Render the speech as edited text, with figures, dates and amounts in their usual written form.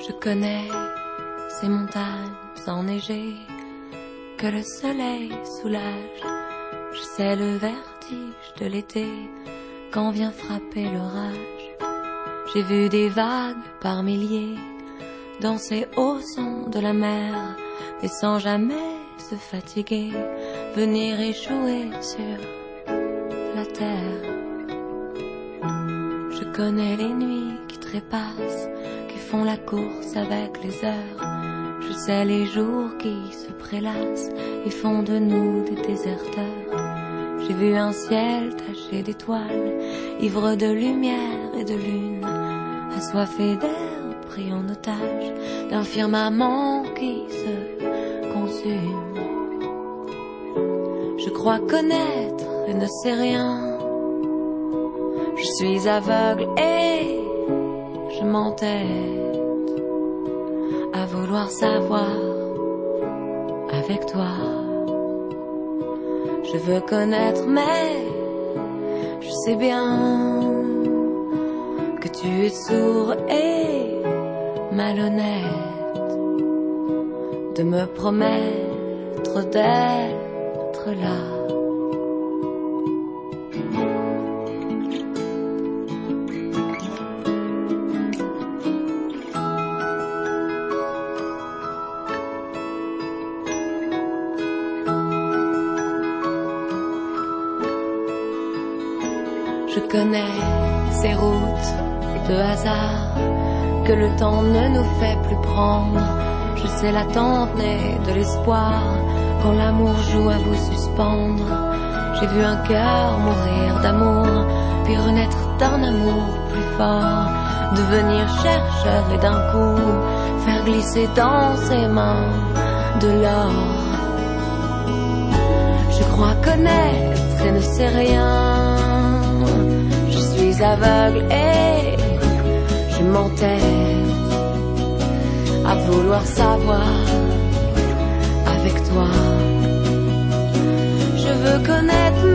Je connais ces montagnes enneigées que le soleil soulage. Je sais le vertige de l'été quand vient frapper l'orage. J'ai vu des vagues par milliers danser au son de la mer, mais sans jamais se fatiguer, venir échouer sur la terre. Je connais les nuits qui trépassent, qui font la course avec les heures. Je sais les jours qui se prélassent et font de nous des déserteurs. J'ai vu un ciel taché d'étoiles, ivre de lumière et de lune, assoiffé d'air pris en otage d'un firmament qui se consume. Je crois connaître et ne sais rien. Je suis aveugle et je m'entête à vouloir savoir avec toi. Je veux connaître mais je sais bien que tu es sourd et malhonnête de me promettre d'être là. Je connais ces routes de hasard que le temps ne nous fait plus prendre. Je sais l'attente née de l'espoir quand l'amour joue à vous suspendre. J'ai vu un cœur mourir d'amour, puis renaître d'un amour plus fort, devenir chercheur et d'un coup faire glisser dans ses mains de l'or. Je crois connaître et ne sais rien. Je suis aveugle et je m'entête à vouloir savoir avec toi. Je veux connaître